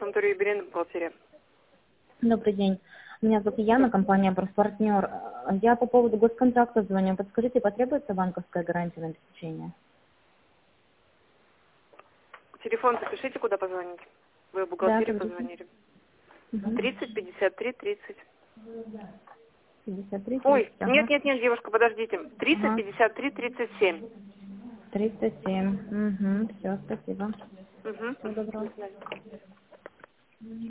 санаторий Юбилейный, бухгалтерия. Добрый день. Меня зовут Яна, компания «Партнер». Я по поводу госконтракта звоню. Подскажите, потребуется банковская гарантия на обеспечение? Телефон запишите, куда позвонить. Вы в бухгалтерии позвонили. 30 53 30. 53, 30, Ой, ага. нет, девушка, подождите. 30 53 37. 307. Угу, все, спасибо. Угу. Всего доброго. До свидания.